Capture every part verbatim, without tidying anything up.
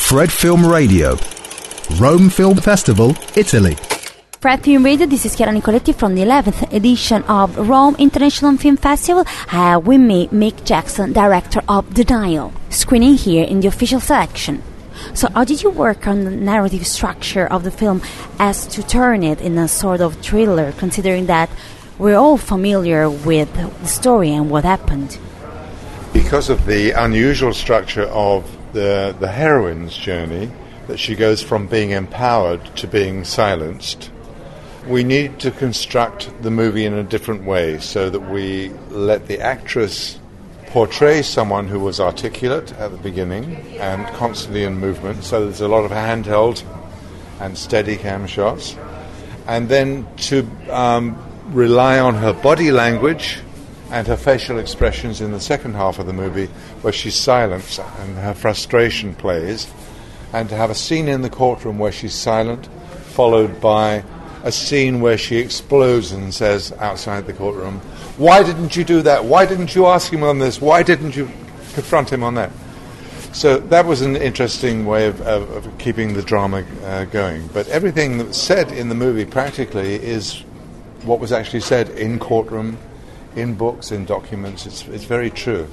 Fred Film Radio, Rome Film Festival, Italy. Fred Film Radio, this is Chiara Nicoletti from the eleventh edition of Rome International Film Festival. Uh, with me, Mick Jackson, director of Denial, screening here in the official selection. So how did you work on the narrative structure of the film as to turn it in a sort of thriller, considering that we're all familiar with the story and what happened? Because of the unusual structure of the, the heroine's journey, that she goes from being empowered to being silenced, we need to construct the movie in a different way so that we let the actress portray someone who was articulate at the beginning and constantly in movement, so there's a lot of handheld and steady cam shots, and then to um, rely on her body language and her facial expressions in the second half of the movie, where she's silent and her frustration plays, and to have a scene in the courtroom where she's silent, followed by a scene where she explodes and says outside the courtroom, "Why didn't you do that? Why didn't you ask him on this? Why didn't you confront him on that?" So that was an interesting way of, of, of keeping the drama uh, going. But everything that's said in the movie practically is what was actually said in courtroom, in books, in documents. It's, it's very true.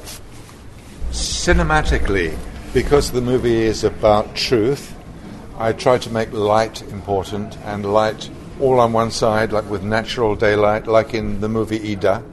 Cinematically, because the movie is about truth, I try to make light important, and light all on one side, like with natural daylight, like in the movie Ida.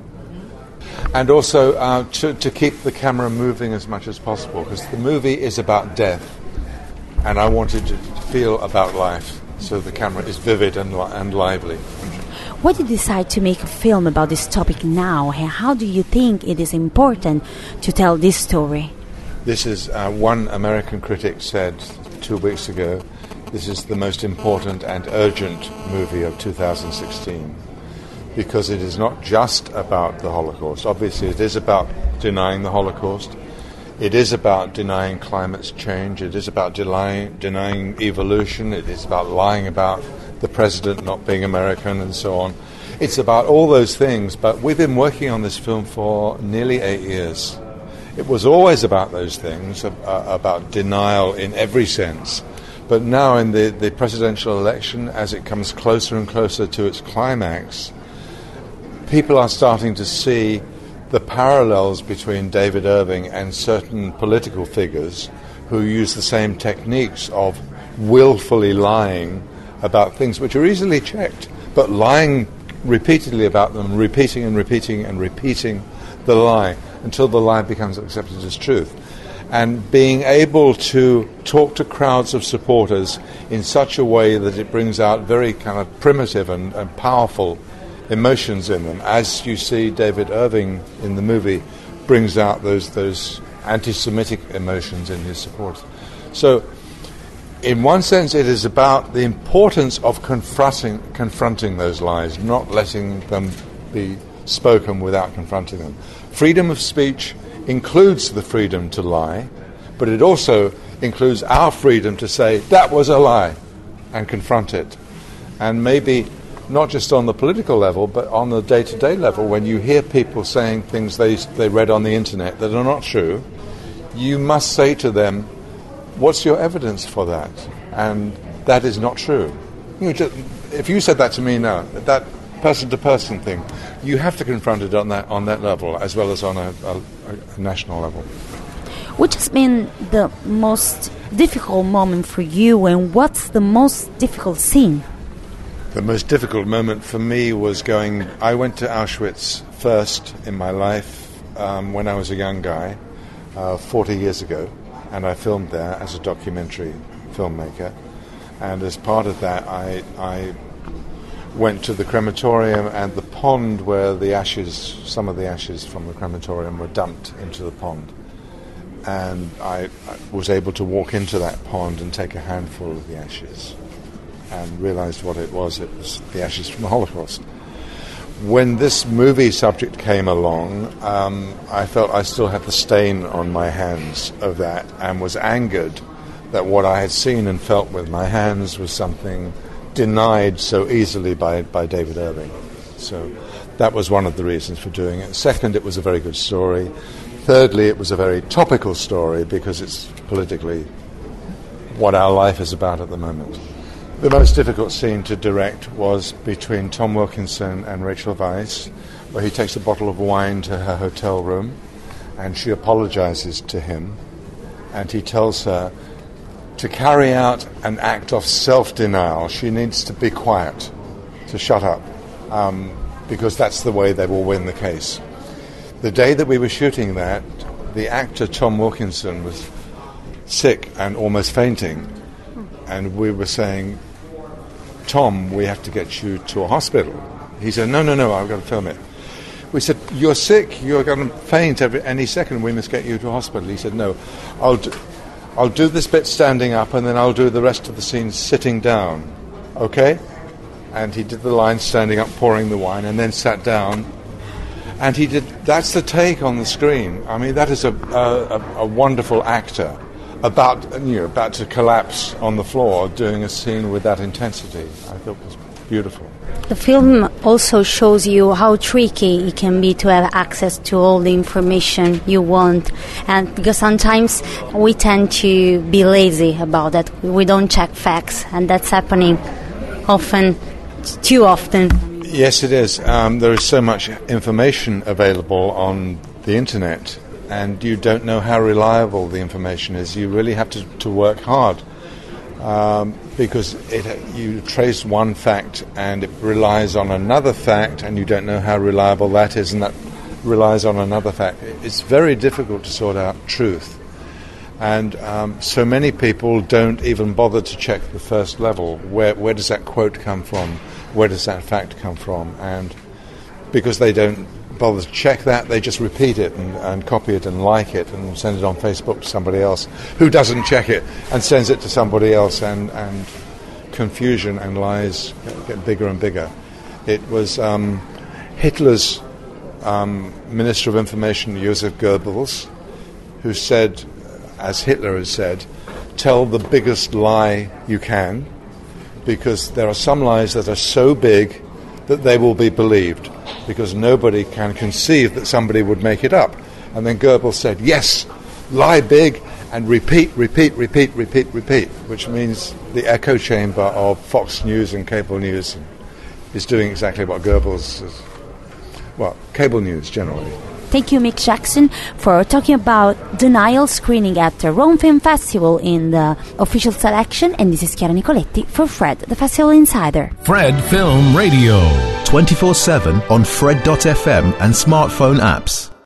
And also uh, to, to keep the camera moving as much as possible, because the movie is about death, and I wanted to feel about life, so the camera is vivid and, li- and lively. Why did you decide to make a film about this topic now, and how do you think it is important to tell this story? This is, uh, one American critic said two weeks ago, this is the most important and urgent movie of two thousand sixteen, because it is not just about the Holocaust. Obviously, it is about denying the Holocaust. It is about denying climate change. It is about denying, denying evolution. It is about lying about the president not being American and so on. It's about all those things, but we've been working on this film for nearly eight years. It was always about those things, uh, about denial in every sense. But now in the, the presidential election, as it comes closer and closer to its climax, people are starting to see the parallels between David Irving and certain political figures who use the same techniques of willfully lying about things which are easily checked, but lying repeatedly about them, repeating and repeating and repeating the lie until the lie becomes accepted as truth. And being able to talk to crowds of supporters in such a way that it brings out very kind of primitive and, and powerful emotions in them, as you see David Irving in the movie brings out those those anti-Semitic emotions in his support. So, in one sense, it is about the importance of confronting confronting those lies, not letting them be spoken without confronting them. Freedom of speech includes the freedom to lie, but it also includes our freedom to say that was a lie and confront it. And maybe not just on the political level, but on the day-to-day level, when you hear people saying things they they read on the internet that are not true, you must say to them, what's your evidence for that? And that is not true. You just, if you said that to me now, that person-to-person thing, you have to confront it on that on that level as well as on a, a, a national level. Which has been the most difficult moment for you, and what's the most difficult scene? The most difficult moment for me was going... I went to Auschwitz first in my life um, when I was a young guy, uh, forty years ago, and I filmed there as a documentary filmmaker. And as part of that, I... I went to the crematorium and the pond where the ashes, some of the ashes from the crematorium were dumped into the pond. And I, I was able to walk into that pond and take a handful of the ashes and realized what it was. It was the ashes from the Holocaust. When this movie subject came along, um, I felt I still had the stain on my hands of that and was angered that what I had seen and felt with my hands was something denied so easily by, by David Irving. So that was one of the reasons for doing it. Second, it was a very good story. Thirdly, it was a very topical story because it's politically what our life is about at the moment. The most difficult scene to direct was between Tom Wilkinson and Rachel Weisz, where he takes a bottle of wine to her hotel room, and she apologizes to him, and he tells her to carry out an act of self-denial. She needs to be quiet, to shut up, um, because that's the way they will win the case. The day that we were shooting that, the actor Tom Wilkinson was sick and almost fainting, and we were saying, Tom, we have to get you to a hospital. He said, no, no, no, I've got to film it. We said, you're sick, you're going to faint every, any second, we must get you to a hospital. He said, no, I'll do, I'll do this bit standing up, and then I'll do the rest of the scene sitting down, okay? And he did the line standing up, pouring the wine, and then sat down. And he did, that's the take on the screen. I mean, that is a, a, a wonderful actor about, you know, about to collapse on the floor doing a scene with that intensity. I thought it was beautiful. The film also shows you how tricky it can be to have access to all the information you want, and because sometimes we tend to be lazy about that. We don't check facts, and that's happening often, too often. Yes, it is. Um, there is so much information available on the internet, and you don't know how reliable the information is. You really have to, to work hard, um, because it, you trace one fact and it relies on another fact, and you don't know how reliable that is, and that relies on another fact. It's very difficult to sort out truth. And um, so many people don't even bother to check the first level. Where, where does that quote come from? Where does that fact come from? And because they don't bother to check that, they just repeat it and, and copy it and like it and send it on Facebook to somebody else who doesn't check it and sends it to somebody else, and, and confusion and lies get bigger and bigger. It was um, Hitler's um, Minister of Information, Joseph Goebbels, who said, as Hitler has said, tell the biggest lie you can, because there are some lies that are so big that they will be believed, because nobody can conceive that somebody would make it up. And then Goebbels said, yes, lie big and repeat, repeat, repeat, repeat, repeat, which means the echo chamber of Fox News and cable news is doing exactly what Goebbels is, well, cable news generally. Thank you, Mick Jackson, for talking about Denial screening at the Rome Film Festival in the official selection. And this is Chiara Nicoletti for Fred, the Festival Insider. Fred Film Radio. twenty-four seven on Fred dot f m and smartphone apps.